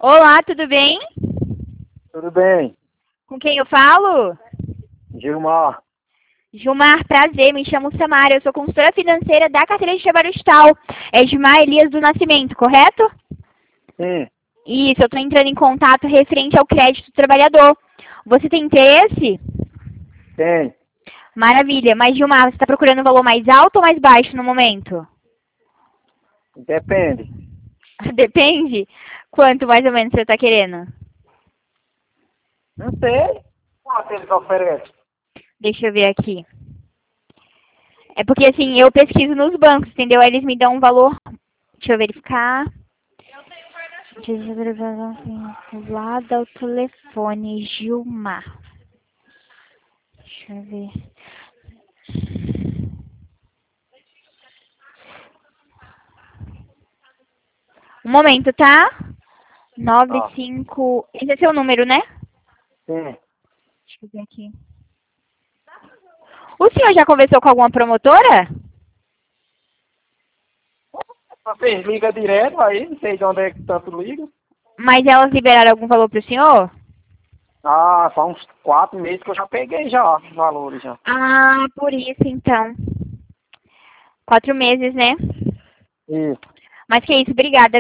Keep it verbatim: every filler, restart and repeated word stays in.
Olá, tudo bem? Tudo bem? Com quem eu falo? Gilmar. Gilmar, prazer, me chamo Samara, eu sou consultora financeira da carteira de trabalho digital. É Gilmar Elias do Nascimento, correto? Sim, Isso, eu estou entrando em contato referente ao crédito do trabalhador. Você tem interesse? tem. Maravilha, mas Gilmar, você está procurando um valor mais alto ou mais baixo no momento? Depende. Depende. Quanto mais ou menos você está querendo? Não sei quanto eles oferecem. Deixa eu ver aqui. É porque assim, eu pesquiso nos bancos, entendeu? Aí eles me dão um valor. Deixa eu verificar. Lá do telefone, Gilmar. Deixa eu ver. Um momento, tá? Nove Ah, cinco. Esse é seu número, né? sim. Deixa eu ver aqui. O senhor já conversou com alguma promotora? Vocês ligam direto aí, não sei de onde é que tanto liga. Mas elas liberaram algum valor pro senhor? Ah, faz uns quatro meses que eu já peguei já os valores já. Ah, por isso então. Quatro meses, né? Isso. Mas que isso, obrigada.